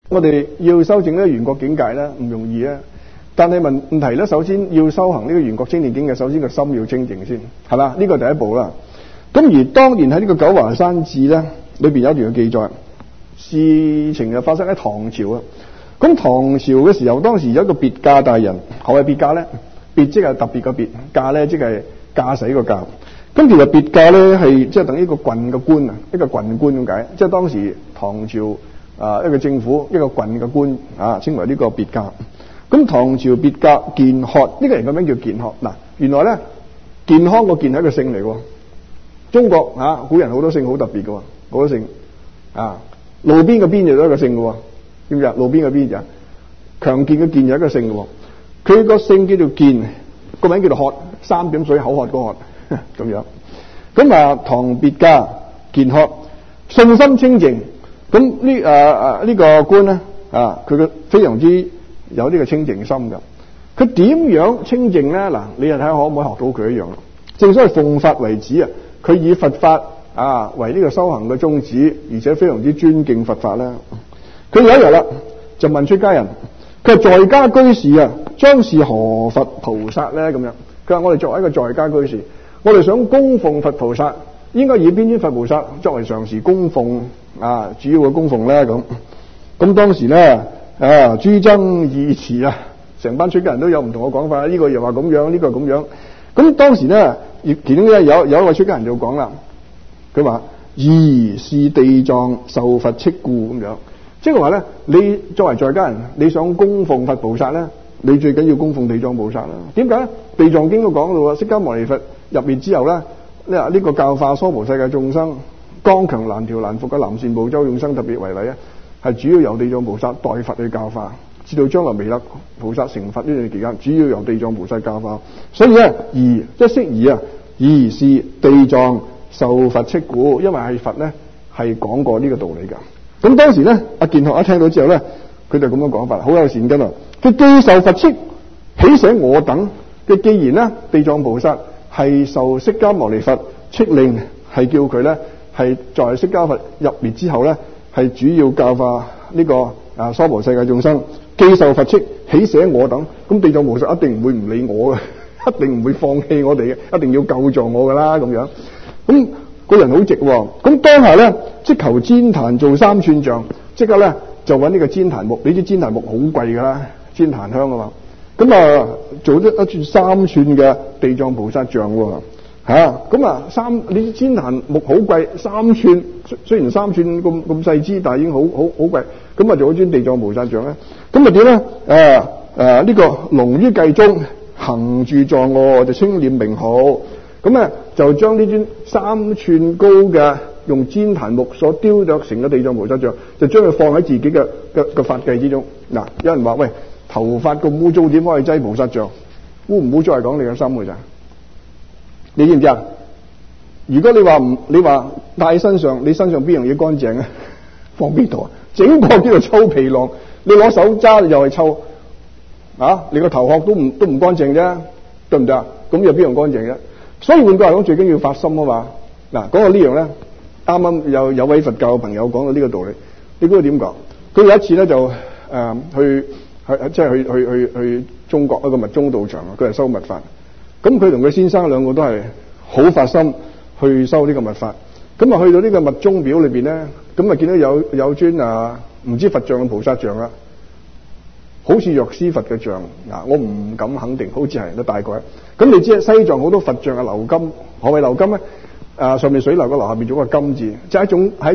我哋要修正呢個圓覺境界咧，唔容易啊。但係問題咧，首先要修行呢個圓覺清淨境界，首先個心要清淨先，係嘛？呢個第一步啦。咁而當年喺呢個九華山寺咧，裏邊有一段嘅記載，事情就發生喺唐朝啊。咁唐朝嘅時候，當時有一個別駕大人，何謂別駕咧？別即係特別嘅別，駕咧即係駕駛個駕。咁其實別駕咧係即係等於一個郡嘅官啊，一個郡官咁解。即係當時唐朝一個政府一個郡嘅官啊，稱為呢個別駕。咁唐朝別駕健學呢個人嘅名叫健學。嗱，原來咧健康個健係一個姓嚟喎。中國古人好多姓好特別嘅，好多姓路邊嘅邊就有一個姓嘅，知唔知啊？路邊嘅邊就強健嘅健有一個姓嘅，佢個姓叫做健，個名叫做渴，三點水口渴個渴咁樣。咁唐別駕健學信心清淨，咁呢個官咧佢嘅非常之有呢個清淨心嘅。佢點樣清淨咧？嗱，你又睇下可唔可以學到佢一樣？正所謂奉法為旨啊！佢以佛法為呢個修行嘅宗旨，而且非常之尊敬佛法啦。佢有一日啦，就問出家人，佢話在家居士啊，將是何佛菩薩咧？咁樣，佢話我哋作為一個在家居士，我哋想供奉佛菩薩，應該以邊尊佛菩薩作為常時供奉主要嘅供奉咧？咁當時咧諸爭議詞啊，成班出家人都有唔同嘅講法，呢個又話咁樣，呢個咁樣。咁當時咧，其中咧有一位出家人就講啦，佢話宜是地藏受佛敕故咁樣，即係話咧，你作為在家人，你想供奉佛菩薩咧，你最緊要供奉地藏菩薩啦。點解咧？地藏經都講到啊，釋迦牟尼佛入滅之後咧，呢個教化娑婆世界眾生，剛強難調難服嘅南贍部洲眾生特別為例啊，係主要由地藏菩薩代佛去教化。至到將來彌勒菩薩成佛呢段期間，主要由地藏菩薩教化，所以咧宜即係適宜宜是地藏受佛敕故，因為係佛咧係講過呢個道理噶。咁當時咧，阿健學一聽到之後咧，佢就咁樣講法，好有善根啊！佢既受佛敕，喜捨我等嘅，既然咧地藏菩薩係受釋迦牟尼佛敕令，係叫佢咧係在釋迦佛入滅之後咧係主要教化呢個娑婆世界眾生。既受佛敕，喜捨我等，咁地藏菩薩一定唔會唔理我嘅，一定唔會放棄我哋嘅，一定要救助我噶啦咁樣。咁個人好直喎，咁當下咧即求旃檀做3寸像，即刻咧就揾呢個旃檀木，你知旃檀木好貴噶啦，旃檀香啊嘛。咁做咗一寸3寸嘅地藏菩薩像喎，你知旃檀木好貴，3寸雖然3寸咁細支，但係已經好貴。咁做咗尊地藏菩薩像咧，咁點咧？呢個龍於髻中行住坐臥，就稱念名號。咁就將呢尊3寸高嘅用旃檀木所雕琢成嘅地藏菩薩像，就將佢放喺自己嘅髮髻之中。嗱，有人話喂，頭髮咁污糟，點可以擠菩薩像？污唔污糟係講你嘅心嘅咋？你知唔知啊？如果你話戴喺身上，你身上邊樣嘢乾淨啊？放邊度啊？整個叫做臭皮囊，你攞手揸又係臭你個頭殼都唔乾淨啫，對唔對啊？咁又邊樣乾淨啫？所以換句話講，最緊要發心啊嘛。嗱，講到呢樣咧，啱啱有位佛教嘅朋友講到呢個道理，你估佢點講？佢有一次咧就去中國一個密宗道場，佢係修密法。咁佢同佢先生兩個都係好發心去修呢個密法。咁去到呢個密宗表裏邊咧，咁見到有尊唔知佛像嘅菩薩像啦，好似藥師佛嘅像。我唔敢肯定，好似係都大概。咁你知西藏好多佛像嘅鎏金，何謂鎏金咧？上面水流個流，下面做個金字，即係一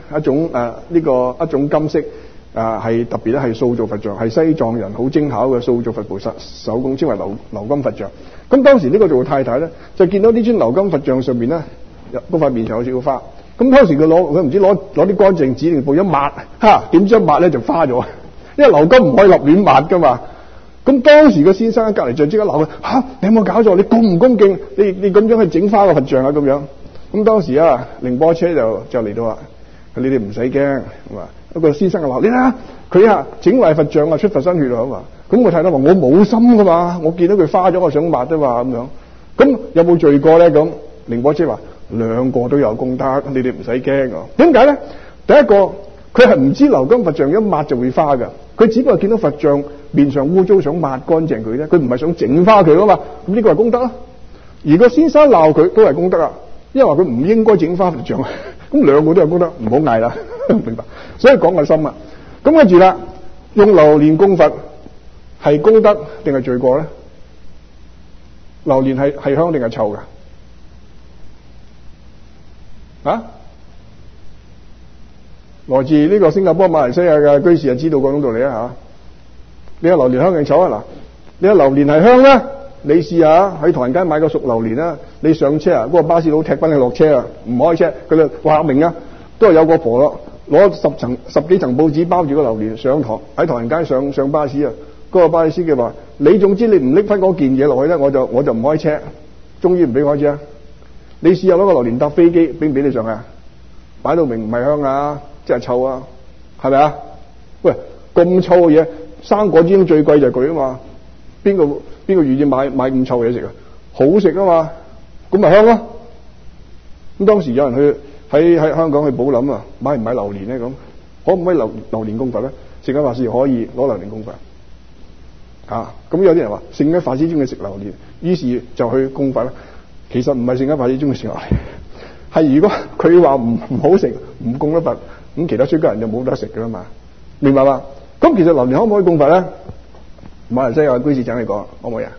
種金色係特別咧，係塑造佛像，係西藏人好精巧嘅塑造佛菩薩手工，稱為鎏金佛像。咁當時呢個做太太咧，就見到呢尊鎏金佛像上面咧，嗰塊面上有少少花。咁當時佢唔知攞啲乾淨紙定布一抹，點知一抹咧就花咗，因為鎏金唔可以立亂抹噶嘛。咁當時個先生喺隔離就即刻鬧佢，你有冇搞錯？你恭唔恭敬？你咁樣去整花個佛像啊咁樣。咁當時寧波車就嚟到啦，你哋唔使驚，一個先生就鬧你啦，佢整壞佛像出佛身血啊嘛。咁我太太話我冇心噶嘛，我見到佢花咗，我想抹啫嘛咁樣。咁有冇罪過咧？咁寧波車話兩個都有功德，你哋唔使驚啊。點解咧？第一個佢係唔知流金佛像一抹就會花㗎，佢只不過見到佛像面上污糟，想抹乾淨佢啫，佢唔係想整花佢啊嘛。咁呢個係功德啊。而個先生鬧佢都係功德啊，因為話佢唔應該整花佛像，咁兩個都係功德，唔好嗌啦，明白？所以講個心啊。咁跟住啦，用榴蓮供佛係功德定係罪過咧？榴蓮係香定係臭㗎？啊？來自呢個新加坡、馬來西亞嘅居士就知道嗰種道理啊嚇。你話榴蓮香定臭啊？嗱，你話榴蓮係香咧，你試下喺唐人街買個熟榴蓮啦，你上車啊，嗰個巴士佬踢翻你落車啊，唔開車，佢就話明啊，都係有個婆咯，攞十幾層報紙包住個榴蓮上堂，喺唐人街上巴士啊，嗰個巴士司機話：你總之你唔拎翻嗰件嘢落去咧，我就唔開車。終於唔俾開車，你試下攞個榴蓮搭飛機，俾唔俾你上啊？擺到明唔係香啊，即係臭啊，係咪啊？喂，咁臭嘅嘢，生果之中最貴就係佢啊嘛，邊個願意買咁臭嘢食啊？好食啊嘛，咁咪香咯。咁當時有人去喺香港去寶林啊，買唔買榴蓮咧？咁可唔可以榴蓮供佛咧？聖嚴法師可以攞榴蓮供佛啊。咁有啲人話聖嚴法師中意食榴蓮，於是就去供佛啦。其實唔係聖嚴法師中意食榴蓮，係如果佢話唔好食，唔供得佛，咁其他出家人就冇得食噶啦嘛，明白嘛？咁其實榴蓮可唔可以供佛咧？馬來西亞居士請你講，可唔可以啊？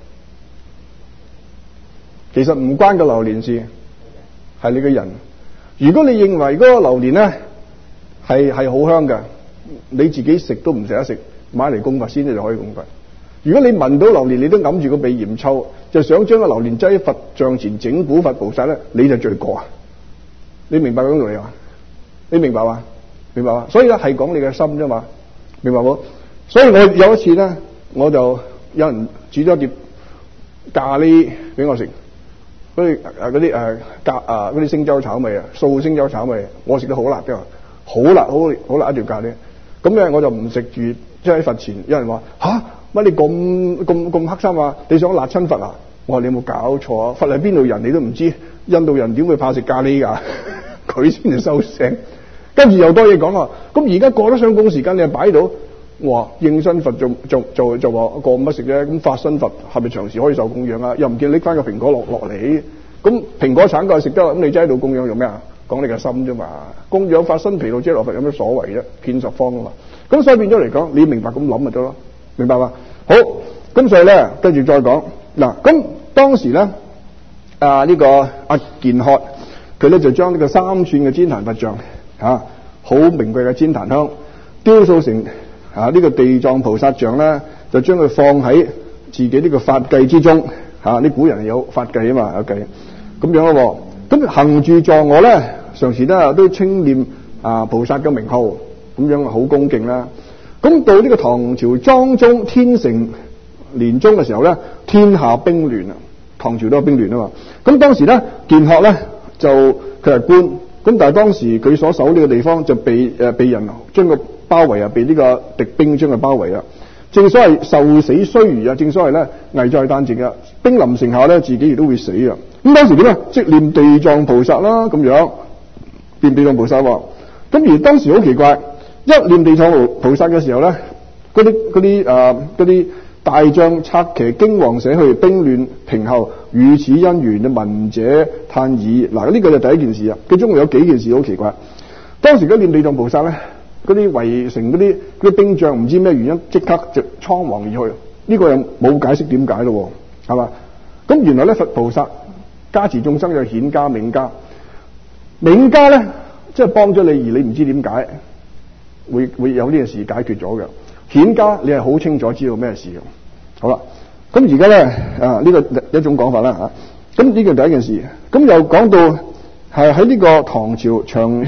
其實唔關個榴蓮事，係你個人。如果你認為嗰個榴蓮咧係好香嘅，你自己食都唔捨得食，買嚟供佛先，你就可以供佛。如果你聞到榴蓮，你都揞住個鼻嫌臭，就想將個榴蓮擠喺佛像前整蠱佛菩薩咧，你就罪過啊！你明白嗰種道理嘛？你明白嘛？明白嘛？所以咧係講你嘅心啫嘛，明白冇？所以我有一次咧，我就有人煮咗碟咖喱俾我食，嗰啲星洲炒味啊，素星洲炒味，我食得好辣嘅，好辣一條咖喱。咁咧我就唔食住，即係喺佛前有人話吓，乜你咁黑心啊？你想辣親佛啊？我話你有冇搞錯啊？佛係邊度人你都唔知，印度人點會怕食咖喱㗎？佢先至收聲。跟住又多嘢講啊！咁而家過咗上供時間，你又擺到哇應身佛就話過乜食啫？咁法身佛係咪長時可以受供養啊？又唔見拎翻個蘋果落嚟，咁蘋果橙果食得，咁你真喺度供養做咩啊？講你嘅心啫嘛！供養法身毗盧遮那佛有咩所謂啫？遍十方啊嘛！咁所以變咗嚟講，你明白咁諗咪得咯？明白嘛？好，咁所以咧跟住再講嗱，咁當時咧呢個阿健學佢咧就將呢個3寸嘅旃檀佛像好名貴嘅旃檀香雕塑成呢個地藏菩薩像咧，就將佢放喺自己呢個法界之中啲古人有法界啊嘛，有計咁樣咯。咁行住坐臥咧，常時咧都稱念菩薩嘅名號，咁樣好恭敬啦。咁到呢個唐朝莊中天成年中嘅時候咧，天下兵亂啊，唐朝都有兵亂啊嘛。咁當時咧，健學咧就佢係官，咁但係當時佢所守呢個地方就被人將佢包圍啊，被呢個敵兵將佢包圍啊。正所謂受死須臾啊，正所謂咧危在旦夕啊，兵臨城下咧，自己亦都會死啊。咁當時點啊？即念地藏菩薩啦，咁樣念地藏菩薩喎。咁而當時好奇怪，一念地藏菩薩嘅時候咧，嗰啲大將策騎驚惶捨去，兵亂平後，與此因緣嘅聞者嘆已。嗱，呢個就第一件事啊。佢中有幾件事好奇怪。當時嗰念地藏菩薩咧，嗰啲圍城嗰啲兵將唔知咩原因，即刻就倉皇而去。呢個又冇解釋點解咯，係嘛？咁原來咧佛菩薩加持眾生有顯家、冥家。冥家咧，即係幫咗你，而你唔知點解會有呢件事解決咗嘅。顯家你係好清楚知道咩事嘅。好啦，咁而家咧呢個一種講法啦嚇。咁呢個第一件事，咁又講到係喺呢個唐朝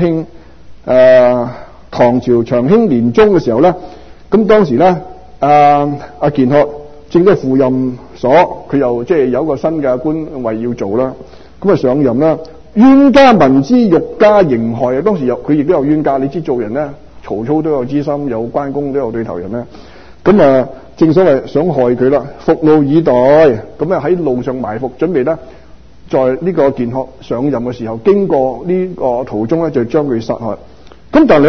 長興年中嘅時候咧，咁當時咧阿健學正都係赴任所，佢又即係有一個新嘅官位要做啦，咁啊上任啦。冤家聞之，欲加刑害啊！當時佢亦都有冤家，你知做人咧，曹操都有知心，有關公都有對頭人咧。咁啊，正所謂想害佢啦，伏路以待。咁啊喺路上埋伏，準備咧，在呢個健學上任嘅時候，經過呢個途中咧，就將佢殺害。咁但係咧，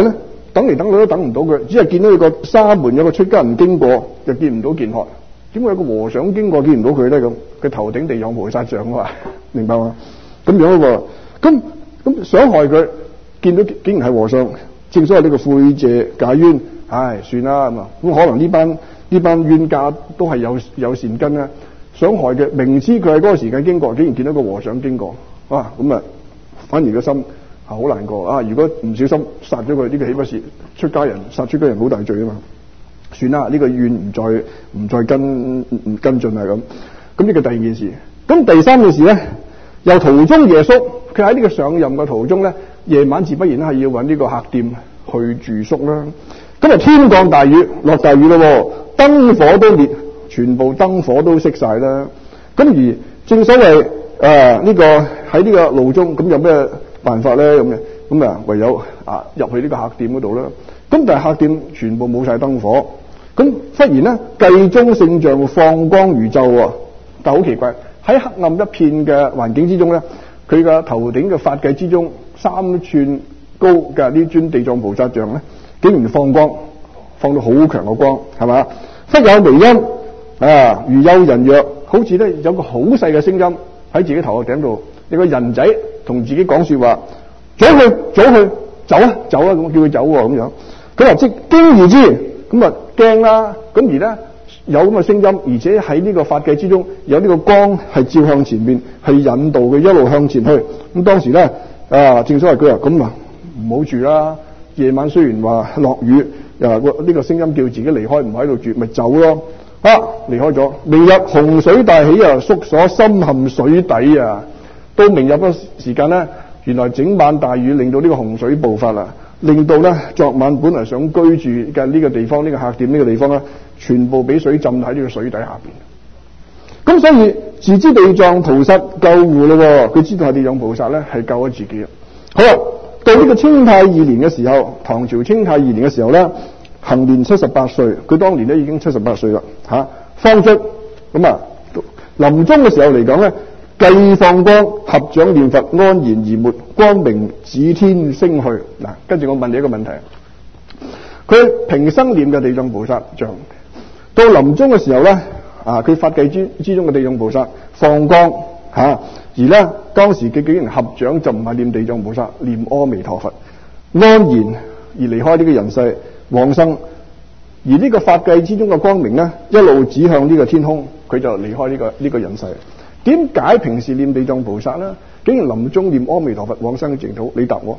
等嚟等去都等唔到佢，只係見到佢個沙門有個出家人經過，就見唔到劍客。點解有個和尚經過見唔到佢咧？咁佢頭頂地藏菩薩像啊，明白嘛？咁樣喎，咁想害佢，見到竟然係和尚。正所謂呢個悔謝解冤，算啦咁啊。咁可能呢班冤家都係有善根啦。想害嘅，明知佢喺嗰個時間經過，竟然見到個和尚經過，咁啊，反而個心好難過啊！如果唔小心殺咗佢，呢個豈不是出家人殺出家人好大罪啊嘛？算啦，呢個怨唔再跟進啦咁。咁呢個第二件事。咁第三件事咧，由途中耶穌佢喺呢個上任嘅途中咧，夜晚自不然係要揾呢個客店去住宿啦。咁啊天降大雨，落大雨咯，燈火都滅，全部燈火都熄晒啦。咁而正所謂呢個喺呢個路中，咁有咩辦法咧？咁啊唯有入去呢個客店嗰度啦。咁但係客店全部冇晒燈火，咁忽然咧髻中聖像放光如晝，但係好奇怪，喺黑暗一片嘅環境之中咧，佢嘅頭頂嘅髮髻之中3寸高嘅呢尊地藏菩薩像咧，竟然放光，放到好強嘅光，係嘛？忽有微音如有人曰，好似咧有個好細嘅聲音喺自己頭殼頂度，有個人仔同自己講說話，早去，走啊，咁叫佢走咁樣。佢話即驚而知，咁啊驚啦。咁而咧有咁嘅聲音，而且喺呢個髮髻之中有呢個光係照向前面，係引導佢一路向前去。咁當時咧正所謂佢話咁唔好住啦。夜晚雖然話落雨，呢個聲音叫自己離開，唔喺度住，咪走咯。離開咗。明日洪水大起宿所深陷水底啊！到明日嗰時間咧，原來整晚大雨令到呢個洪水爆發啦，令到咧昨晚本來想居住嘅呢個地方，呢個客店呢個地方咧，全部俾水浸喺呢個水底下邊。咁所以自知地藏菩薩救護咯，佢知道係地藏菩薩咧係救咗自己。好啦，到呢個清太2年嘅時候，唐朝清太2年嘅時候咧，行年78歲，佢當年咧已經78歲啦，方卒。咁臨終嘅時候嚟講咧，髻放光，合掌念佛，安然而沒，光明指天升去。跟住我問你一個問題，佢平生念嘅地藏菩薩像，到臨終嘅時候咧，佢髮髻之中嘅地藏菩薩放光，而咧當時佢竟然合掌，就唔係念地藏菩薩，念阿彌陀佛，安然而離開呢個人世往生。而呢個髮髻之中嘅光明咧，一路指向呢個天空，佢就離開呢個人世。點解平時念地藏菩薩咧，竟然臨終念阿彌陀佛往生淨土？你答我，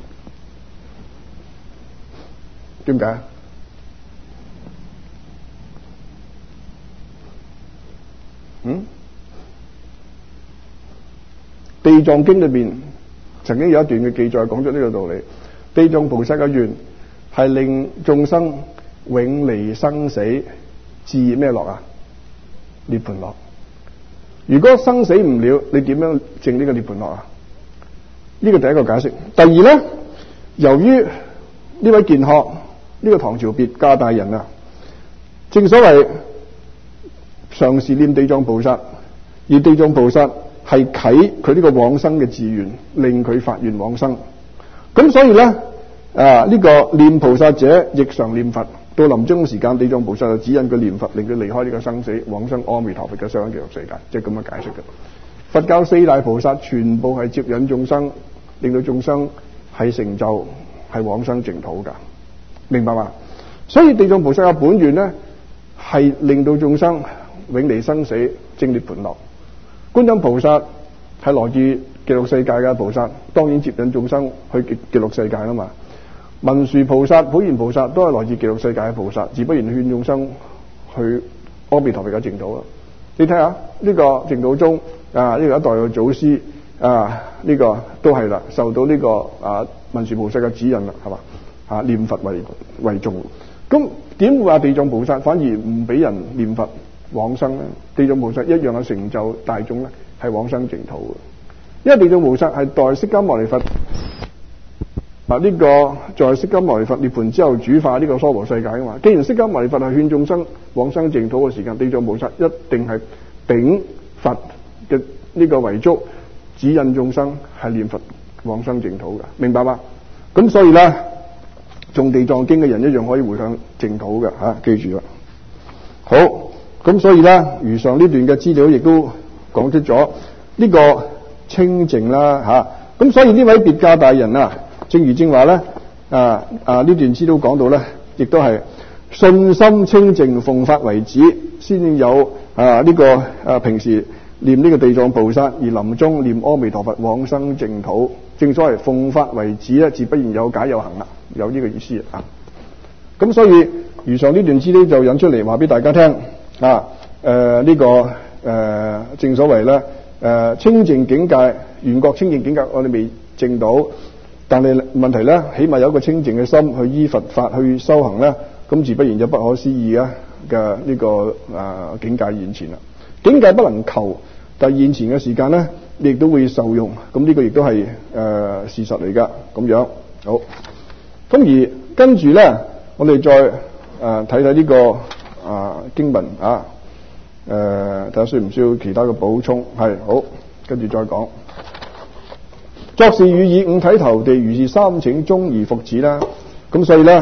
點解？地藏經裏邊曾經有一段嘅記載講咗呢個道理。地藏菩薩嘅願係令眾生永離生死，至咩樂啊？涅槃樂。如果生死唔了，你點樣證呢個涅槃樂啊？呢個第一個解釋。第二咧，由於呢位劍客呢個唐朝別駕大人正所謂常時念地藏菩薩，而地藏菩薩係啟佢呢個往生嘅志願，令佢發願往生。咁所以咧呢個念菩薩者亦常念佛，到臨終時間，地藏菩薩就指引佢念佛，令佢離開呢個生死，往生阿彌陀佛嘅雙極樂世界，即係咁樣解釋嘅。佛教4大菩薩全部係接引眾生，令到眾生係成就，係往生淨土噶，明白嘛？所以地藏菩薩嘅本願咧，係令到眾生永離生死，證涅槃樂。觀音菩薩係來自極樂世界嘅菩薩，當然接引眾生去極樂世界啦嘛。文殊菩薩、普賢菩薩都係來自極樂世界嘅菩薩，自不然勸眾生去阿彌陀佛嘅淨土啦。你睇下呢個淨土宗呢個一代嘅祖師呢個都係啦，受到呢個文殊菩薩嘅指引啦，係嘛？念佛為重。咁點會話地藏菩薩反而唔俾人念佛往生咧？地藏菩薩一樣嘅成就大眾咧，係往生淨土嘅。因為地藏菩薩係代釋迦牟尼佛呢個在釋迦牟尼佛涅槃之後主化呢個娑婆世界噶嘛。既然釋迦牟尼佛係勸眾生往生淨土嘅時間，地藏菩薩一定係秉佛嘅呢個遺囑，指引眾生係念佛往生淨土噶，明白嗎？咁所以咧誦地藏經嘅人一樣可以回向淨土嘅嚇，記住啦。好，咁所以咧，如上呢段嘅資料亦都講出咗呢個清淨啦嚇。咁所以呢位別駕大人啊，正如正話咧呢段資料講到咧，亦都係信心清淨，奉法為旨，先有呢個平時念呢個地藏菩薩，而臨終念阿彌陀佛，往生淨土。正所謂奉法為旨咧，自不然有解有行啦，有呢個意思啊。咁所以如上呢段資料就引出嚟話俾大家聽啊。正所謂咧清淨境界，緣覺清淨境界，我哋未證到，但係問題咧，起碼有一個清淨嘅心去依佛法去修行咧，咁自不然有不可思議嘅呢個境界現前啦。境界不能求，但係現前嘅時間咧，亦都會受用。咁呢個亦都係事實嚟噶。咁樣好。咁而跟住咧，我哋再睇睇呢個經文啊。睇下需唔需要其他嘅補充？係好，跟住再講。作是語以五體投地，如是三請終而復止啦。咁所以咧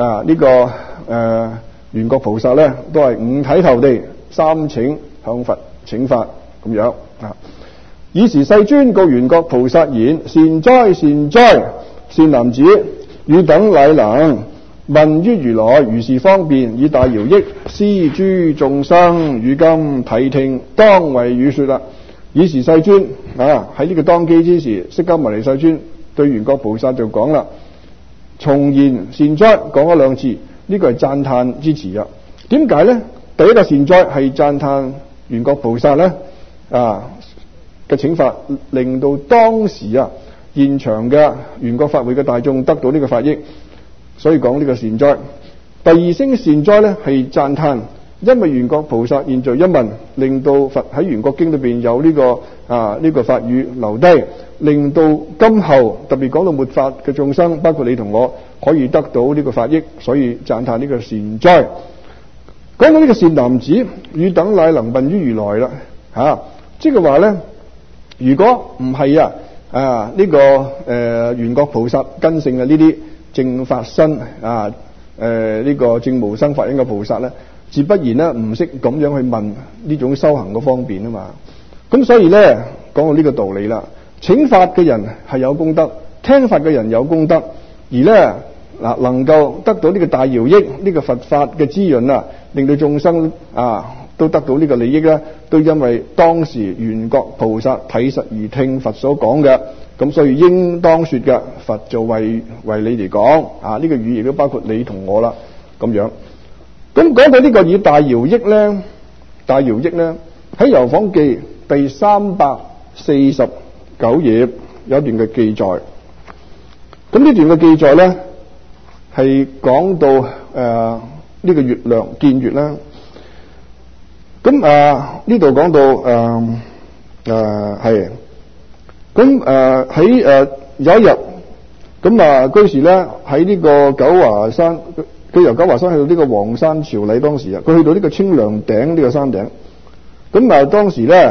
緣覺菩薩咧都係五體投地，三請向佛請法咁樣啊。爾時世尊告緣覺菩薩言：善哉善哉，善男子，汝等乃能聞於如來如是方便，以大饒益施諸眾生。汝今諦聽，當為汝說啦。爾時世尊喺呢個當機之時，釋迦牟尼世尊對緣覺菩薩就講啦，重言善哉講咗兩次，呢個係讚歎之詞啊。點解咧？第一個善哉係讚歎緣覺菩薩咧嘅請法，令到當時現場嘅緣覺法會嘅大眾得到呢個法益，所以講呢個善哉。第二聲善哉咧係讚歎，因為緣覺菩薩現在一問，令到佛喺緣覺經裏邊有呢個法語留低，令到今後特別講到末法嘅眾生，包括你同我可以得到呢個法益，所以讚歎呢個善哉。講到呢個善男子，汝等乃能聞於如來啦即係話咧，如果唔係緣覺菩薩根性嘅呢啲正法身呢個正無生法忍嘅菩薩咧，自不然咧唔識咁樣去問呢種修行嘅方便啊嘛。咁所以咧講到呢個道理啦，請法嘅人係有功德，聽法嘅人有功德，而咧能夠得到呢個大饒益，呢個佛法嘅滋潤令到眾生都得到呢個利益咧，都因為當時緣覺菩薩體實而聽佛所講嘅，咁所以應當說嘅，佛就為你嚟講呢個語亦都包括你同我啦，咁樣。咁講到呢個以大饒益咧，喺《遊訪記》第349頁有一段嘅記載。咁呢段嘅記載咧係講到呢個月亮見月啦。咁呢度講到係咁喺有一日咁居士咧喺呢個九華山，佢由九華山去到呢個黃山朝禮，當時佢去到呢個清涼頂呢個山頂。咁當時咧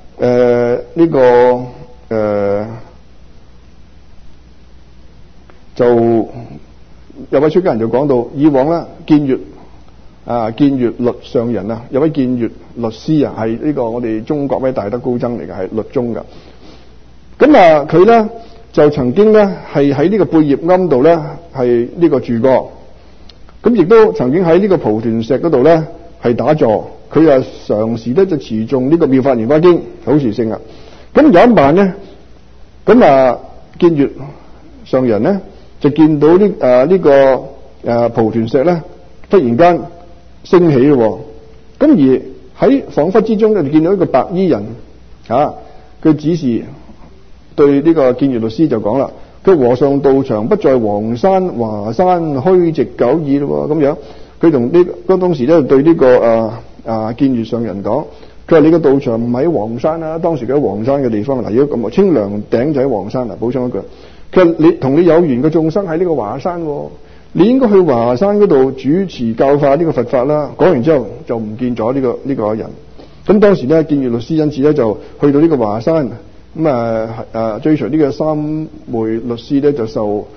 就有位出家人就講到，以往咧見月律上人有位見月律師係呢個我哋中國位大德高僧嚟嘅，係律宗噶。咁佢咧就曾經咧係喺呢個貝葉庵度咧係呢個住過，咁亦都曾經喺呢個蒲團石嗰度咧係打坐。佢常時咧就持誦呢個妙法蓮華經，好殊勝啊。咁有一晚咧，見月上人咧就見到呢個蒲團石咧忽然間升起咯。咁而喺恍惚之中咧就見到一個白衣人佢指示對呢個見月律師就講啦，佢和尚道場不在黃山華山，虛席久矣咯。咁樣佢同當時咧對呢個見月上人講，佢話你個道場唔喺黃山啦，當時佢喺黃山嘅地方。如果咁清涼頂就喺黃山補充一句，佢話你同你有緣嘅眾生喺呢個華山，你應該去華山嗰度主持教化呢個佛法啦。講完之後就唔見咗呢個人。咁當時咧見月律師因此咧就去到呢個華山，追隨呢個三昧律師咧就受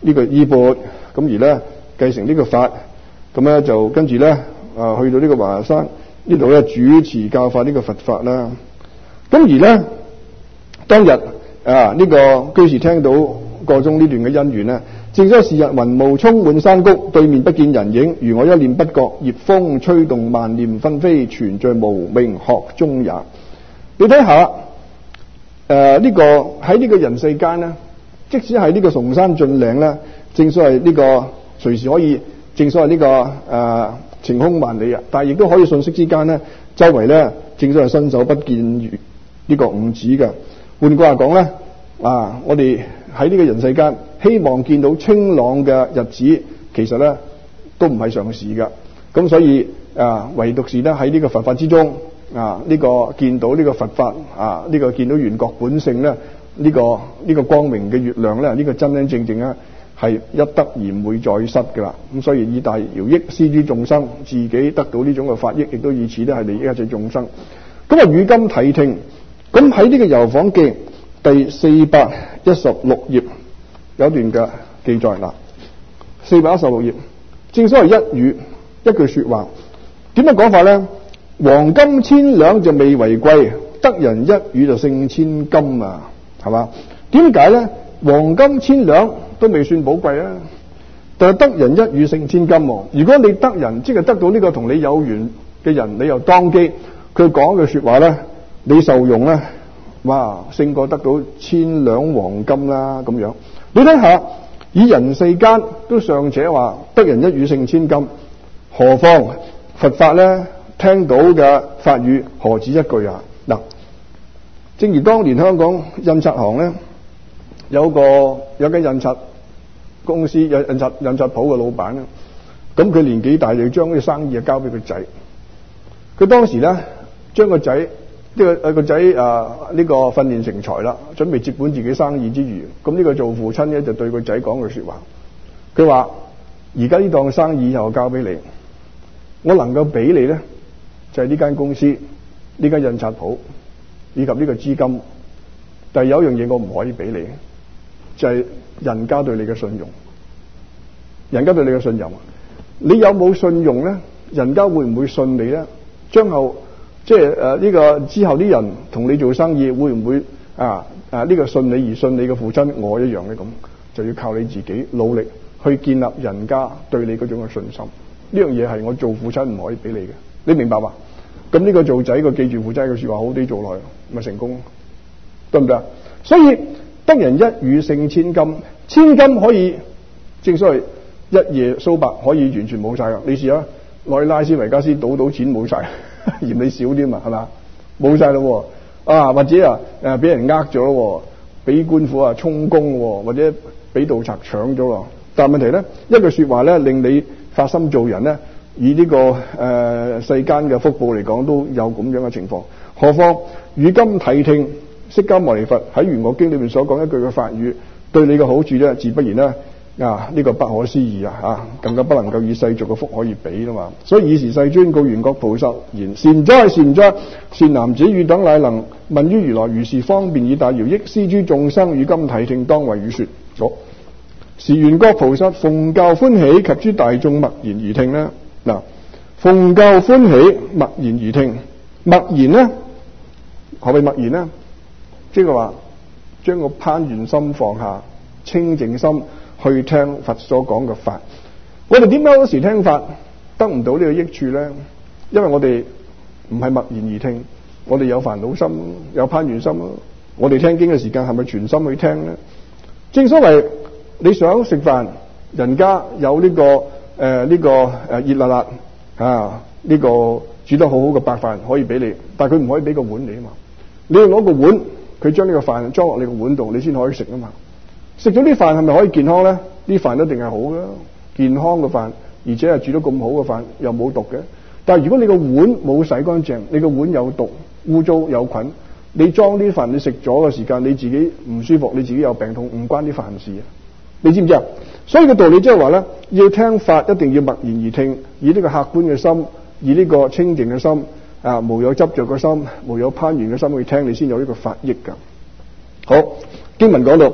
呢個衣缽，咁而咧繼承呢個法，咁咧就跟住咧去到呢個華山呢度咧主持教化呢個佛法啦。咁而咧當日呢個居士聽到個中呢段嘅因緣咧，正所謂是日雲霧充滿山谷，對面不見人影，如我一念不覺，葉風吹動萬念紛飛，存在無明學中也。你睇下呢個喺呢個人世間咧，即使係呢個崇山峻嶺咧，正所謂呢個隨時可以，正所謂呢個晴空萬里啊，但係亦都可以瞬息之間咧，周圍咧正所謂伸手不見呢個五指嘅。換句話講咧，我哋喺呢個人世間希望見到清朗嘅日子，其實咧都唔係常事㗎。咁所以唯獨是咧喺呢個佛法之中呢個見到呢個佛法呢個見到緣覺本性咧，呢個光明嘅月亮咧，呢個真真正正咧係一得而唔會再失㗎啦。咁所以以大饒益施諸眾生，自己得到呢種嘅法益，亦都以此咧係利益一切眾生。咁與今諦聽，咁喺呢個遊訪記第416頁有一段嘅記載啦。416頁，正所謂一語一句說話，點樣講法咧？黃金千兩就未為貴，得人一語就勝千金啊，係嘛？點解咧？黃金千兩都未算寶貴啊，但係得人一語勝千金喎。如果你得人，即係得到呢個同你有緣嘅人，你又當機，佢講嘅說話咧，你受用咧，哇，勝過得到千兩黃金啦咁樣。你睇下，以人世間都尚且話得人一語勝千金，何況佛法咧？聽到嘅法語何止一句啊！嗱，正如當年香港印刷行咧，有間印刷公司有印刷鋪嘅老闆咧，咁佢年紀大就將啲生意交俾個仔。佢當時咧將個仔呢個仔呢個訓練成才啦，準備接管自己生意之餘，咁呢個做父親咧就對個仔講句說話，佢話：而家呢檔生意又交俾你，我能夠俾你咧，就係呢間公司、呢間印刷鋪以及呢個資金，但係有一樣嘢我唔可以俾你，就係人家對你嘅信用。人家對你嘅信任，你有冇信用咧？人家會唔會信你咧？將後即係呢個之後啲人同你做生意，會唔會呢個信你而信你嘅父親我一樣咧？咁就要靠你自己努力去建立人家對你嗰種嘅信心。呢樣嘢係我做父親唔可以俾你嘅，你明白嘛？咁呢個做仔個記住父親嘅說話，好啲做落去咪成功，對唔對啊？所以得人一語勝千金，千金可以正所謂一夜蘇白，可以完全冇晒噶。你試下落去拉斯維加斯賭錢冇晒，嫌你少啲嘛，係嘛？冇晒咯，或者俾人呃咗咯，俾官府充公，或者俾盜賊搶咗咯。但係問題咧，一句說話咧，令你發心做人咧，以呢個世間嘅福報嚟講，都有咁樣嘅情況。何況與今諦聽釋迦牟尼佛喺《圓覺經》裏面所講一句嘅法語，對你嘅好處咧，自不然咧呢個不可思議更加不能夠以世俗嘅福可以比啦嘛。所以以時世尊告圓覺菩薩言：善哉善哉，善男子汝等乃能聞於如來如是方便以大饒益施諸眾生，與今諦聽當為汝說。好，時圓覺菩薩奉教歡喜，及諸大眾默然而聽呢。嗱，奉教歡喜，默然而聽。默然呢？何謂默然呢？即係話將個攀緣心放下，清淨心去聽佛所講嘅法。我哋點解有時聽法得唔到呢個益處咧？因為我哋唔係默然而聽，我哋有煩惱心，有攀緣心。我哋聽經嘅時間係咪全心去聽咧？正所謂你想食飯，人家有呢個熱辣辣呢個煮得好好嘅白飯可以俾你，但係佢唔可以俾個碗你啊嘛。你要攞個碗，佢將呢個飯裝落你個碗度，你先可以食啊嘛。食咗啲飯係咪可以健康咧？啲飯一定係好嘅，健康嘅飯，而且係煮得咁好嘅飯，又冇毒嘅。但係如果你個碗冇洗乾淨，你個碗有毒、污糟有菌，你裝啲飯你食咗嘅時間，你自己唔舒服，你自己有病痛，唔關啲飯事啊！你知唔知啊？所以個道理即係話咧，要聽法一定要默然而聽，以呢個客觀嘅心，以呢個清淨嘅心無有執着嘅心，無有攀緣嘅心去聽，你先有呢個法益噶。好，經文講到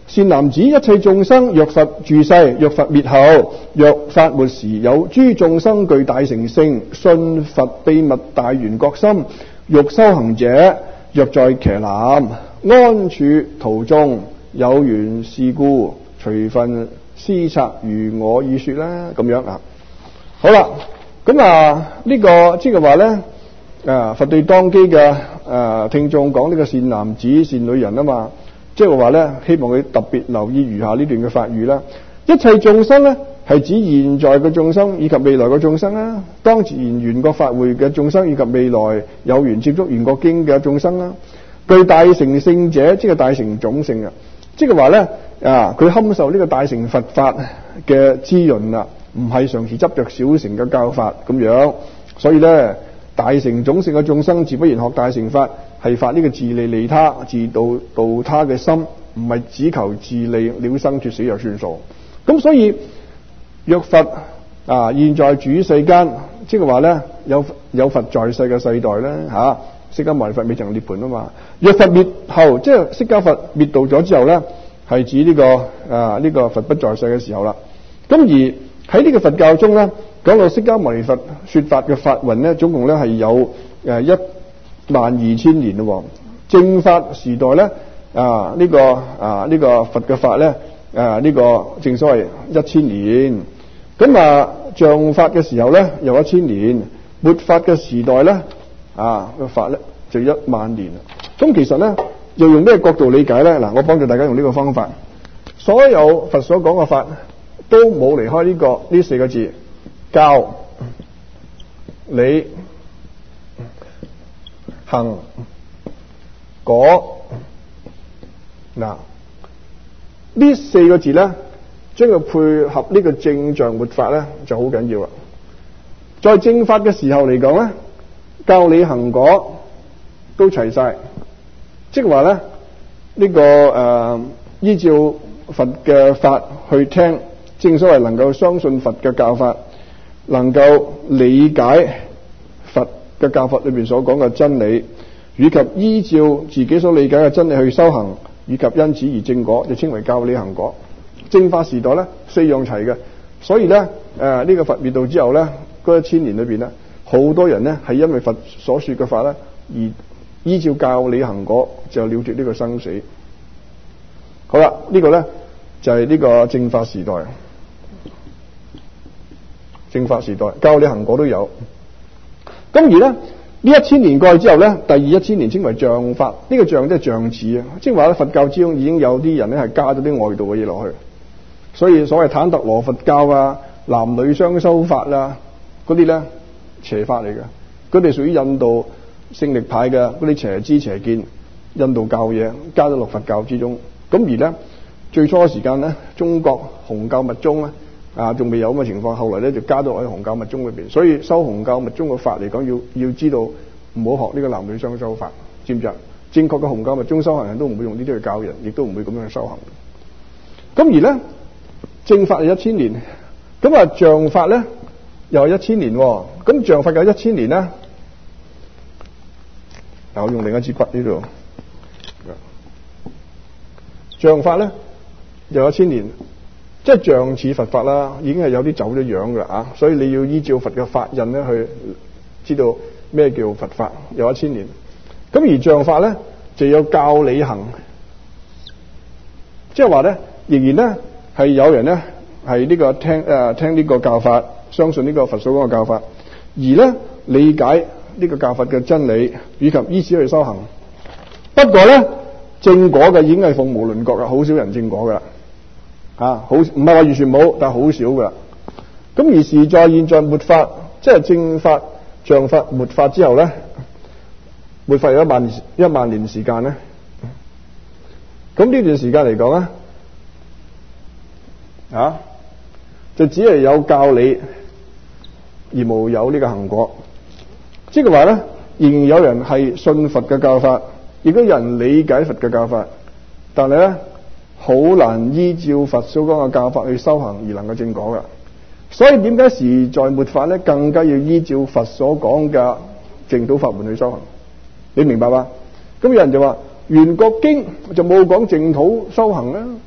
善男子，一切眾生若佛住世，若佛滅後，若法沒時，有諸眾生具大乘性，信佛秘密大圓覺心，欲修行者，若在騎南安處途中，有緣是故，隨分施策如我已說啦。咁樣啊，好啦，咁啊呢個即係話咧，佛對當機嘅聽眾講呢個善男子善女人啊嘛，即係話咧，希望佢特別留意餘下呢段嘅法語啦。一切眾生咧，係指現在嘅眾生以及未來嘅眾生啦，當自然緣覺法會嘅眾生以及未來有緣接觸緣覺經嘅眾生啦。具大乘性者，即係大乘種性啊，即係話咧佢堪受呢個大乘佛法嘅滋潤啦，唔係常時執着小乘嘅教法咁樣。所以咧，大乘種性嘅眾生自不然學大乘法，係發呢個自利利他、自度度他嘅心，唔係只求自利了生脱死就算數。咁所以若佛現在住於世間，即係話咧有佛在世嘅世代咧釋迦牟尼佛未曾涅槃啊嘛。若佛滅後，即係釋迦佛滅度咗之後咧，係指呢個佛不在世嘅時候啦。咁而喺呢個佛教中咧，講到釋迦牟尼佛說法嘅法雲咧，總共咧係有12000年咯。正法時代咧呢個佛嘅法咧呢個正所謂1000年。咁像法嘅時候咧又1000年，末法嘅時代咧個法咧就10000年。咁其實咧又用咩角度理解咧？嗱，我幫助大家用呢個方法。所有佛所講嘅法都冇離開呢4個字：教、理、行、果。嗱，呢4個字咧，將佢配合呢個正像末法咧，就好緊要啦。在正法嘅時候嚟講咧，教理行果都齊晒，即係話咧呢個依照佛嘅法去聽，正所謂能夠相信佛嘅教法，能夠理解佛嘅教法裏邊所講嘅真理，以及依照自己所理解嘅真理去修行，以及因此而正果，就稱為教理行果。正法時代咧4樣齊嘅，所以咧呢個佛滅度之後咧，嗰1000年裏邊咧，好多人咧係因為佛所說嘅法咧而依照教理行果，就了脫呢個生死。好啦，呢個咧就係呢個正法時代。正法時代教理行果都有。咁而咧呢1000年過去之後咧，第二1000年稱為像法。呢個像即係像似啊，即係話咧佛教之中已經有啲人咧係加咗啲外道嘅嘢落去。所以所謂坦特羅佛教男女雙修法嗰啲咧邪法嚟嘅，佢哋屬於印度聖力派嘅嗰啲邪知邪見印度教嘢，加咗落佛教之中。咁而咧最初嘅時間咧，中國紅教密宗咧仲未有咁嘅情況，後來咧就加到落去紅教密宗裏邊。所以修紅教密宗嘅法嚟講，要知道唔好學呢個男女雙修法，知唔知啊？正確嘅紅教密宗修行人都唔會用呢啲去教人，亦都唔會咁樣去修行。咁而咧正法係1000年，咁像法咧又係1000年。咁像法有1000年咧，我用另一支筆呢度。像法咧又有1000年，即係像似佛法啦，已經係有啲走咗樣噶啦。所以你要依照佛嘅法印咧去知道咩叫佛法，有1000年。咁而像法咧就有教理行，即係話咧仍然咧係有人咧係呢個聽呢個教法，相信呢個佛所講嘅教法，而咧理解呢個教法嘅真理，以及依此去修行。不過咧正果嘅已經係鳳毛麟角啦，好少人正果噶啦，好唔係話完全冇，但係好少噶啦。咁而時在現在末法，即係正法、像法、末法之後咧，末法有1萬年時間咧。咁呢段時間嚟講咧，就只係有教理而無有呢個行果，即係話咧，仍然有人係信佛嘅教法，亦都有人理解佛嘅教法，但係咧好難依照佛所講嘅教法去修行而能夠正果噶。所以點解時在末法咧，更加要依照佛所講嘅淨土法門去修行？你明白嗎？咁有人就話《圓覺經》就冇講淨土修行啦，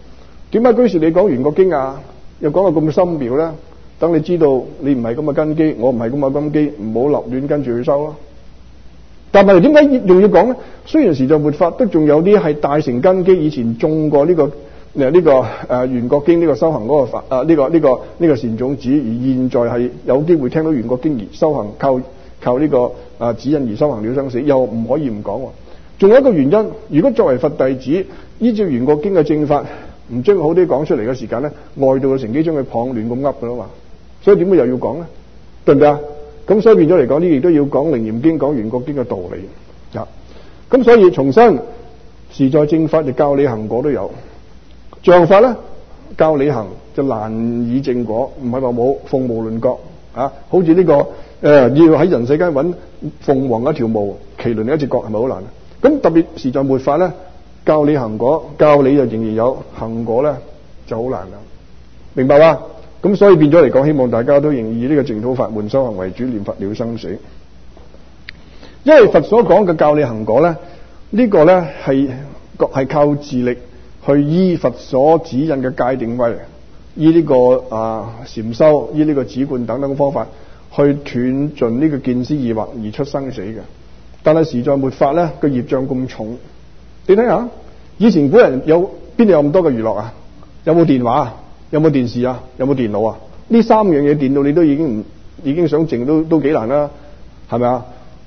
點解居士你講圓覺經啊，又講到咁深妙咧？等你知道你唔係咁嘅根基，我唔係咁嘅根基，唔好立亂跟住去修咯。但係點解仲要講咧？雖然時在末法都仲有啲係大乘根基，以前種過呢個圓覺經呢個修行嗰個法呢個善種子，而現在係有機會聽到圓覺經而修行，靠呢個指引而修行了生死，又唔可以唔講。仲有一個原因，如果作為佛弟子，依照圓覺經嘅正法，唔將好啲講出嚟嘅時間咧，外道嘅乘機將佢謗亂咁噏噶啦嘛。所以點解又要講咧？對唔對啊？咁所以變咗嚟講，呢亦都要講《楞嚴經》、講圓覺經嘅道理啊。咁所以重申，時在正法就教你行果都有，像法咧教你行就難以正果，唔係話冇鳳毛麟角啊。好似呢個要喺人世間揾鳳凰一條毛，麒麟一隻角，係咪好難？咁特別時在末法咧，教你行果，教你就仍然有行果咧，就好難啦。明白嗎？咁所以變咗嚟講，希望大家都仍以呢個淨土法門修行為主，念佛了生死。因為佛所講嘅教你行果咧，呢個咧係靠自力去依佛所指引嘅戒定慧，依呢個禪修，依呢個止觀等等嘅方法去斷盡呢個見思疑惑而出生死嘅。但係時在末法咧，個業障咁重，你睇下以前古人邊度有咁多嘅娛樂啊？有冇電話啊？有冇電視啊？有冇電腦啊？呢三樣嘢電腦你都已經想靜都幾難啦，係咪啊？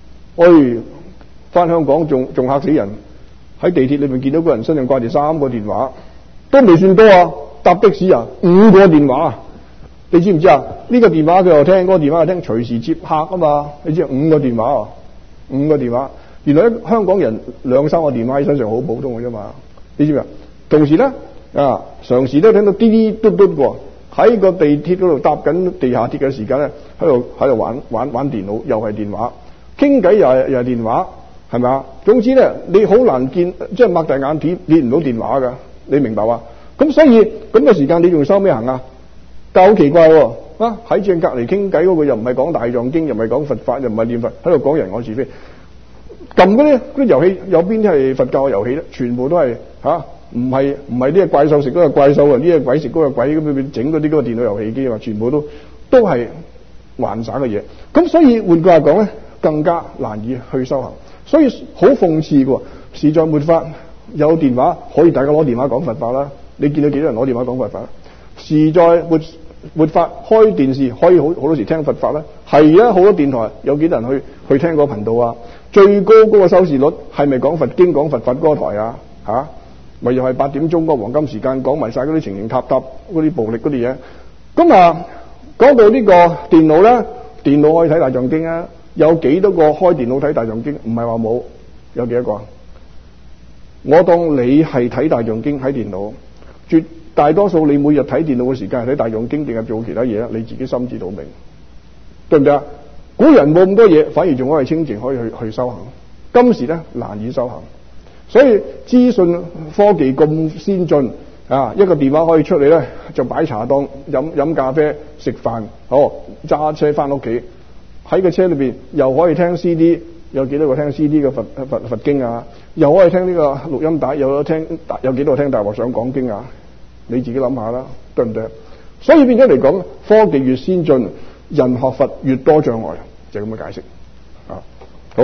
翻香港仲嚇死人，喺地鐵裏面見到個人身上掛住3個電話，都未算多啊！搭的士啊，5個電話啊！你知唔知啊？呢個電話佢又聽，嗰個電話又聽，隨時接客啊嘛！你知5個電話啊，5個電話，原來香港人2-3個電話喺身上好普通嘅啫嘛！你知唔知啊？同時咧常時都聽到滴滴嘟嘟喎，喺個地鐵嗰度搭緊地下鐵嘅時間咧，喺度玩電腦，又係電話，傾偈又係電話，係咪啊？總之咧，你好難見，即係擘大眼見唔到電話噶，你明白嘛？咁所以咁嘅時間，你仲收咩行啊？但係好奇怪喎，喺正隔離傾偈嗰個又唔係講大藏經，又唔係講佛法，又唔係念佛，喺度講人我是非，撳嗰啲遊戲，有邊啲係佛教嘅遊戲咧？全部都係唔係呢個怪獸食嗰個怪獸啊，呢個鬼食嗰個鬼，咁佢整嗰啲嗰個電腦遊戲機啊，全部都係玩耍嘅嘢。咁所以換句話講咧，更加難以去修行。所以好諷刺嘅，時在末法有電話可以大家攞電話講佛法啦。你見到幾多人攞電話講佛法？時在末法開電視可以好多時聽佛法啦。係啊，好多電台有幾多人去聽嗰個頻道啊？最高嗰個收視率係咪講佛經講佛法嗰個台啊？咪又係8點鐘嗰個黃金時間講埋晒嗰啲情形塔嗰啲暴力嗰啲嘢。咁講到呢個電腦咧，電腦可以睇大藏經啊。有幾多個開電腦睇大藏經？唔係話冇，有幾多個？我當你係睇大藏經喺電腦，絕大多數你每日睇電腦嘅時間係睇大藏經定係做其他嘢，你自己心知肚明，對唔對啊？古人冇咁多嘢，反而仲可以清靜，可以去修行。今時咧難以修行，所以資訊科技咁先進一個電話可以出嚟咧，就擺茶檔、飲咖啡、食飯，揸車翻屋企。喺個車裏邊又可以聽 CD， 有幾多個聽 CD 嘅佛經啊？又可以聽呢個錄音帶，有幾多個聽大和尚講經啊？你自己諗下啦，對唔對？所以變咗嚟講，科技越先進，人學佛越多障礙，就係咁嘅解釋。好，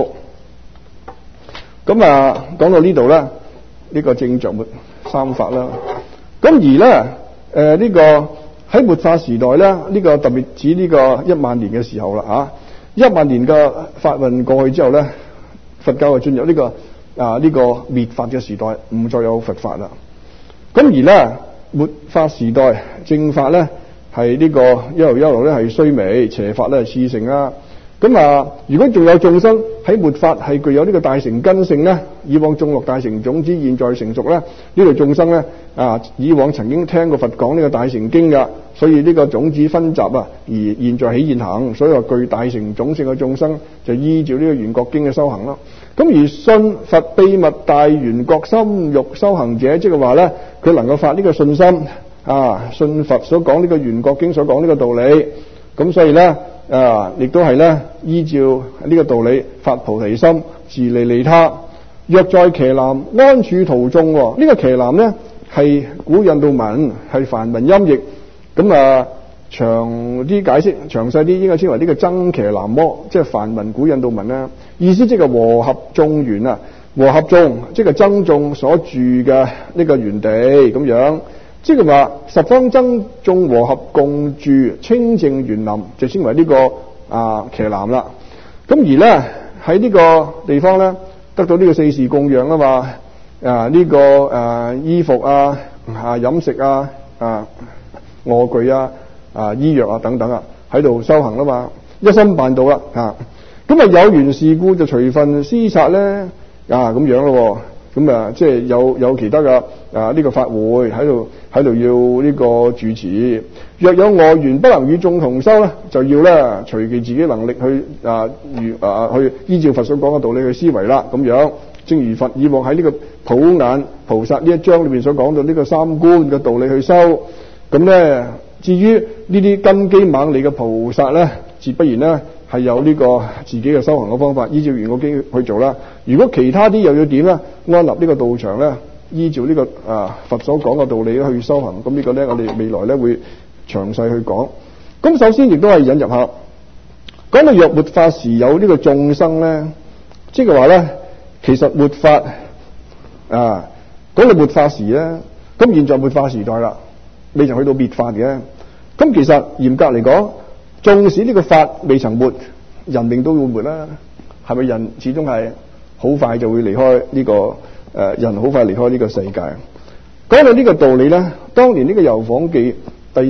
咁講到呢度咧，呢個正着末三法啦。咁而咧呢個喺末法時代咧，呢個特別指呢個1萬年嘅時候啦，1萬年嘅法運過去之後咧，佛教就進入呢個滅法嘅時代，唔再有佛法啦。咁而咧末法時代正法咧係呢個一路咧係衰微，邪法咧係熾盛啦。咁如果仲有眾生喺末法係具有呢個大乘根性咧，以往種落大乘種子，現在成熟咧，呢度眾生咧以往曾經聽過佛講呢個大乘經噶，所以呢個種子分集而現在起現行，所以話具大乘種性嘅眾生就依照呢個圓覺經嘅修行咯。咁而信佛秘密大圓覺深入修行者，即係話咧，佢能夠發呢個信心信佛所講呢個圓覺經所講呢個道理，咁所以咧亦都係咧依照呢個道理發菩提心，自利利他。若在伽藍安處途中，呢個伽藍咧， 係古印度文，係梵文音譯。咁啊，長啲解釋，詳細啲應該稱為呢個僧伽南摩，即係梵文古印度文啦。意思即係和合眾園啊，和合眾即係僧眾所住嘅呢個園地咁樣。即係話十方僧眾和合共住清淨園林，就稱為呢個伽南啦。咁而咧喺呢個地方咧，得到呢個四事供養啊嘛，呢個衣服飲食臥具醫藥等等喺度修行啦嘛，一心辦道啦咁有緣事故就隨分施撒咧咁樣咯。咁即係有其他嘅呢個法會喺度要呢個主持。若有外緣不能與眾同修咧，就要咧隨其自己能力去去依照佛所講嘅道理去思維啦。咁樣正如佛以往喺呢個普眼菩薩呢一章裏邊所講到呢個三觀嘅道理去修。咁咧至於呢啲根基猛利嘅菩薩咧，自不然咧係有呢個自己嘅修行嘅方法，依照圓覺經去做啦。如果其他啲又要點咧？安立呢個道場咧，依照呢個佛所講嘅道理去修行。咁呢個咧，我哋未來咧會詳細去講。咁首先亦都係引入下，講到若末法時有呢個眾生咧，即係話咧，其實末法講到末法時咧，咁現在末法時代啦，未曾去到滅法嘅。咁其實嚴格嚟講，縱使呢個法未曾沒，人命都會沒啦。係咪人始終係好快就會離開呢個人好快離開呢個世界？講到呢個道理咧，當年呢個《遊訪記》第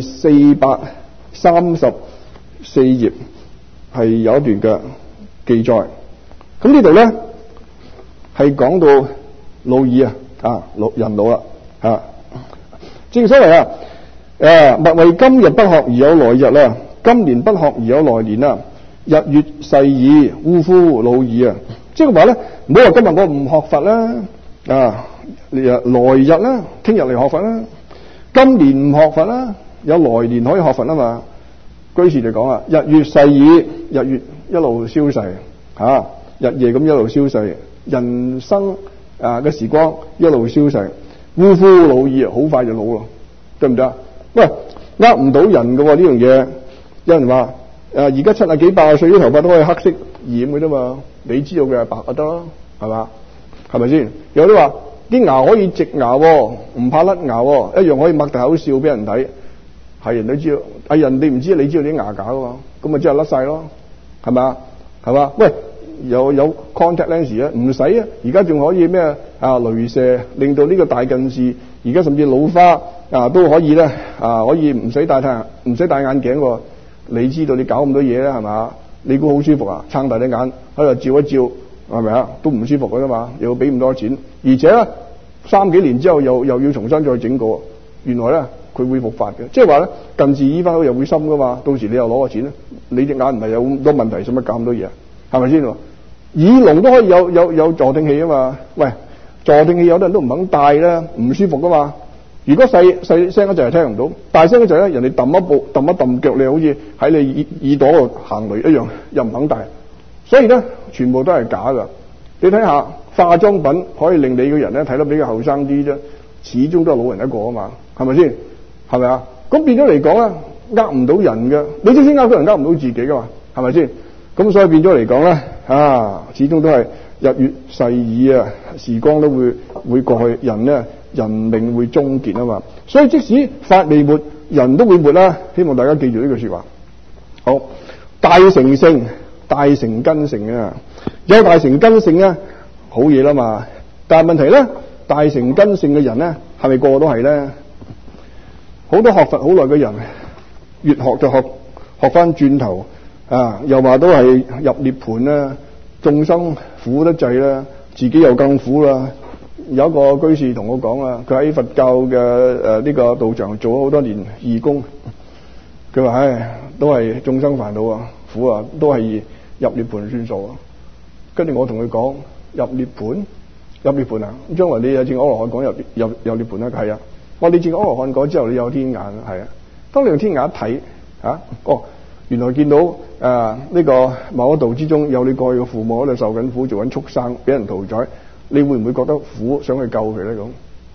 434頁係有一段嘅記載。咁呢度咧係講到老矣人老啦正所謂勿為今日不學而有來日啦，今年不學而有來年啦。日月逝矣，嗚呼老矣即係話咧，唔好話今日我唔學佛啦，來日啦，聽日嚟學佛啦，今年唔學佛啦，有來年可以學佛啊嘛。居士就講日月逝矣，日月一路消逝日夜咁一路消逝，人生嘅時光一路消逝，嗚呼老矣好快就老咯，對唔對？喂，唔到人嘅呢樣嘢。有人話而家70幾80歲啲頭髮都可以黑色染嘅啫嘛，你知道嘅係白就得咯，係嘛？係咪先？有啲話啲牙可以植牙唔怕甩牙一樣可以擘大口笑俾人睇，係人都知道，人哋唔知你知道啲牙假嘅嘛，咁咪即係甩晒咯，係嘛？喂，有 contact lens 唔使而家仲可以咩鐳射令到呢個大近視，而家甚至老花都可以咧可以唔使戴太陽，唔使戴眼鏡喎。你知道你搞咁多嘢咧係嘛？你估好舒服撐大隻眼喺度照一照係咪都唔舒服㗎嘛？又要俾咁多錢，而且咧3幾年之後又要重新再整過。原來咧佢會復發嘅，即係話咧近視醫翻又會深㗎嘛。到時你又攞個錢咧，你隻眼唔係有咁多問題，使乜搞咁多嘢係咪先？耳聾都可以有助聽器啊嘛。喂，助聽器有啲人都唔肯戴啦，唔舒服㗎嘛。如果細聲就係聽唔到，大聲就係咧人哋揼一揼腳，你好似喺你耳朵度行雷一樣，又唔肯戴。所以咧全部都係假㗎。你睇下化妝品可以令你個人咧睇得比較後生啲啫，始終都係老人一個啊嘛，係咪先？係咪啊？咁變咗嚟講咧，唔到人嘅。你即使到人，唔到自己㗎嘛，係咪先？咁所以變咗嚟講咧，始終都係日月逝矣時光都會過去，人命會終結啊嘛。所以即使法未沒，人都會沒啦。希望大家記住呢句說話。好，大乘性、大乘根性有大乘根性好嘢啦嘛。但係問題咧，大乘根性嘅人咧，係咪個個都係咧？好多學佛好耐嘅人，越學就學翻轉頭又話都係入涅盤啦，眾生苦得滯啦，自己又更苦啦。有一個居士同我講佢喺佛教嘅呢個道場做咗好多年義工，佢話都係眾生煩惱苦都係入涅盤算數。跟住我同佢講，入涅盤咁將來你有見阿羅漢講入涅盤係啊。我你見阿羅漢講之後，你有天眼係啊。當你用天眼一睇原來見到呢個某一道之中有你過去嘅父母喺度受緊苦，做緊畜生，俾人屠宰，你會唔會覺得苦，想去救佢咧？咁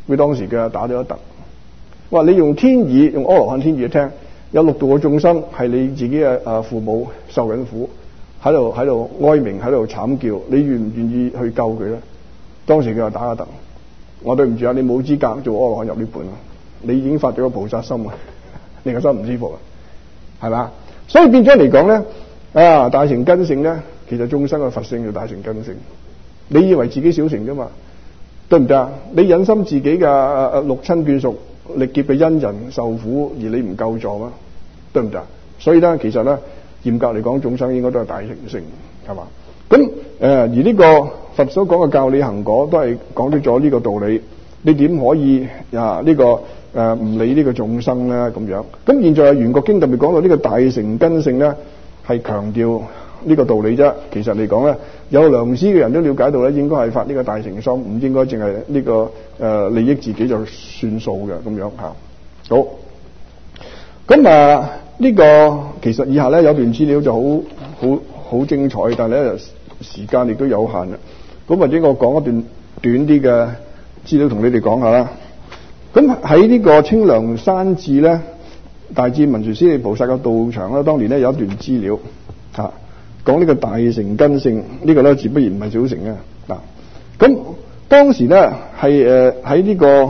佢當時嘅打咗一突，話你用天耳，用阿羅漢天耳聽，有六道嘅眾生係你自己嘅父母受緊苦，喺度哀鳴，喺度慘叫，你願唔願意去救佢咧？當時佢就打一突，我對唔住啊，你冇資格做阿羅漢入呢本啊，你已經發咗個菩薩心啊，你個心唔舒服啊，係嘛？所以變咗嚟講咧，大乘根性咧，其實眾生嘅佛性就大乘根性。你以為自己小乘啫嘛，對唔對啊？你忍心自己嘅六親眷屬歷劫嘅恩人受苦，而你唔救助啊？對唔對啊？所以咧，其實咧，嚴格嚟講，眾生應該都係大乘性，係嘛？咁而呢個佛所講嘅教理行果，都係講出咗呢個道理。你點可以唔理呢個眾生咧？咁樣。咁現在《圓覺經》特別講到呢個大乘根性咧，係強調呢個道理啫。其實嚟講咧，有良知嘅人都了解到咧，應該係發呢個大乘心，唔應該淨係呢個利益自己就算數嘅咁樣嚇。好，咁呢個其實以下咧有段資料就好精彩，但係咧時間亦都有限啦。咁或者我講一段短啲嘅資料同你哋講下啦。咁喺呢個清涼山寺咧，大智文殊師利菩薩嘅道場咧，當年咧有一段資料嚇，講呢個大乘根性，呢個咧自不然唔係小乘啊。嗱，咁當時咧係喺呢個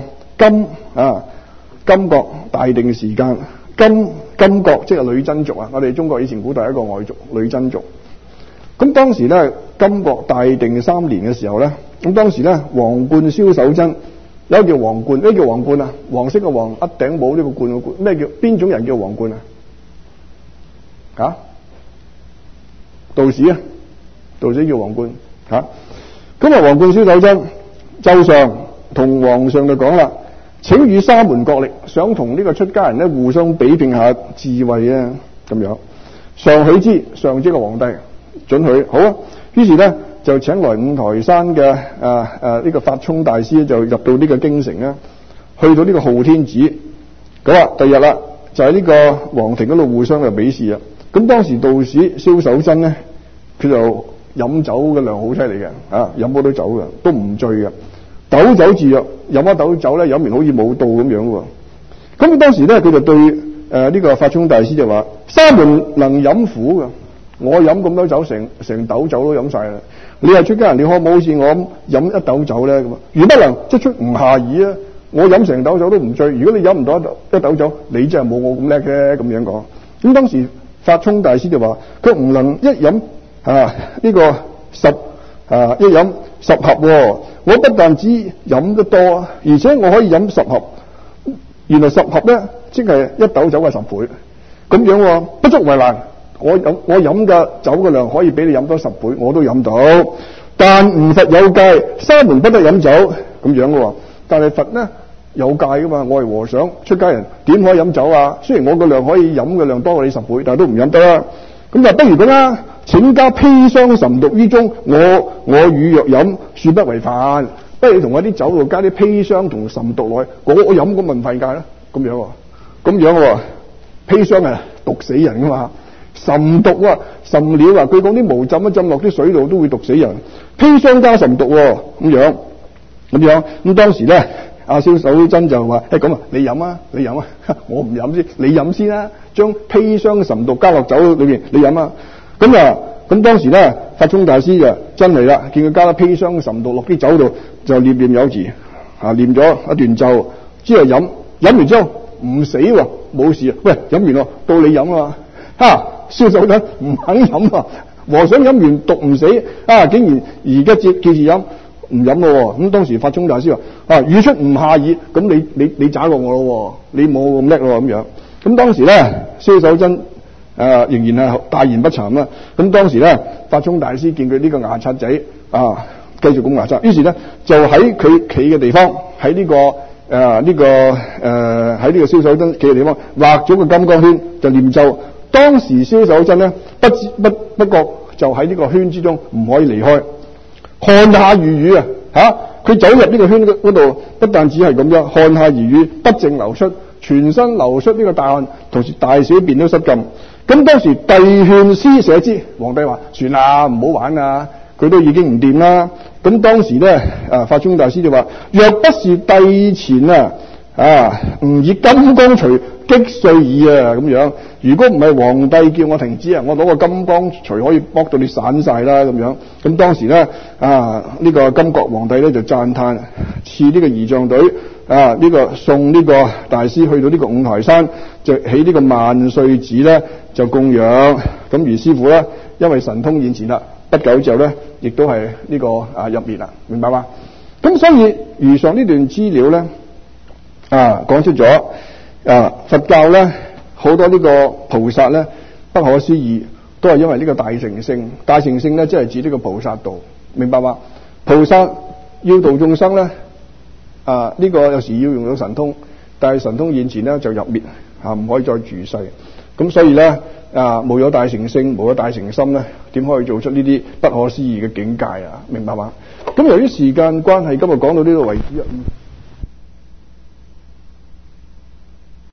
金國大定時間，金國即係女真族啊！我哋中國以前古代一個外族女真族。咁當時咧金國大定3年嘅時候咧，咁當時咧皇冠蕭守真，有一個叫皇冠，咩叫皇冠啊？黃色嘅黃，一頂帽呢個冠嘅冠，咩叫邊種人叫皇冠啊？道士啊，道士叫皇冠嚇。咁皇冠蕭守真奏上同皇上就講啦，請與沙門角力，想同呢個出家人咧互相比拼下智慧啊，咁樣。上許之，上即係皇帝准許，好啊。於是咧就請來五台山嘅呢個法沖大師就入到呢個京城啊，去到呢個昊天寺。咁啊，第二日啦，就喺呢個皇庭嗰度互相就比試啊。咁當時道士蕭守真咧，佢就飲酒嘅量好犀利嘅，飲好多酒嘅，都唔醉嘅，斗酒自若，飲一斗酒咧，飲完好似冇到咁樣喎。咁當時咧，佢就對呢個法沖大師就話：沙門能飲苦嘅，我飲咁多酒，成斗酒都飲晒啦。你係出家人，你可唔可好似我咁飲一斗酒咧？咁啊，如不能，即出吾下矣啊！我飲成斗酒都唔醉，如果你飲唔到一斗酒，你真係冇我咁叻嘅。咁樣講。咁當時法沖大師就話：佢唔能一飲呢個一飲10盒，我不但只飲得多，而且我可以飲10盒。原來10盒咧，即係一斗酒嘅10倍，咁樣不足為難。我飲嘅酒嘅量可以比你飲多10倍，我都飲到。但吾佛有戒，沙門不得飲酒咁樣嘅。但係佛呢有戒噶嘛，我係和尚出家人，點可以飲酒啊？雖然我個量可以飲嘅量多過你10倍，但係都唔飲得啦。咁就不如咁啦，請加砒霜岑毒於中，我與若飲，恕不為犯。不如你同我啲酒度加啲砒霜同岑毒落去，我飲咁咪唔犯戒啦。咁樣砒霜係毒死人噶嘛，岑毒岑料啊，佢講啲毛浸一浸落啲水度都會毒死人，砒霜加岑毒咁樣。咁當時咧，阿蕭守真就話：咁啊，你飲啊，我唔飲先，你飲先啦。將砒霜岑毒加落酒裏邊，你飲啊。咁當時咧，法沖大師就真嚟啦，見佢加咗砒霜岑毒落啲酒度，就念念有詞，念咗一段咒，之後飲完之後唔死喎，冇事啊。喂，飲完咯，到你飲啊嘛。蕭守真唔肯飲啊，和尚飲完毒唔死，竟然而家叫住飲。唔飲咯，咁當時法沖大師話：語出吾下矣，咁你渣過我咯，你冇我咁叻咯咁樣。咁當時咧，蕭守真仍然係大言不慚啦。咁當時咧，法沖大師見佢呢個牙刷仔繼續咁牙刷，於是咧就喺佢企嘅地方，喺呢個蕭守真企嘅地方畫咗個金剛圈，就念咒。當時蕭守真咧不覺就喺呢個圈之中唔可以離開。看下如雨佢走入呢個圈嗰度，不但只係咁樣，看下如雨，不淨流出，全身流出呢個大汗，同時大小便都失禁。咁當時帝勸師舍之，皇帝話：算啦，唔好玩啊！ 佢都已經唔掂啦。咁當時咧法中大師就話：若不是帝前吾以金剛錘擊碎耳咁樣。如果唔係皇帝叫我停止我攞個金剛錘可以剝到你散晒啦咁樣。咁當時咧呢個金國皇帝咧就讚嘆，賜呢個儀仗隊呢個送呢個大師去到呢個五台山，就起呢個萬歲寺咧就供養。咁余師傅咧因為神通現前啦，不久之後咧亦都係呢個入滅啦，明白嗎？咁所以如上呢段資料咧講出咗佛教咧好多呢個菩薩咧不可思議，都係因為呢個大乘性。大乘性咧即係指呢個菩薩道，明白嗎？菩薩要度眾生咧呢個有時要用到神通，但係神通現前咧就入滅唔可以再住世。咁所以咧冇咗大乘性，冇咗大乘心咧，點可以做出呢啲不可思議嘅境界明白嗎？咁由於時間關係，今日講到呢度為止。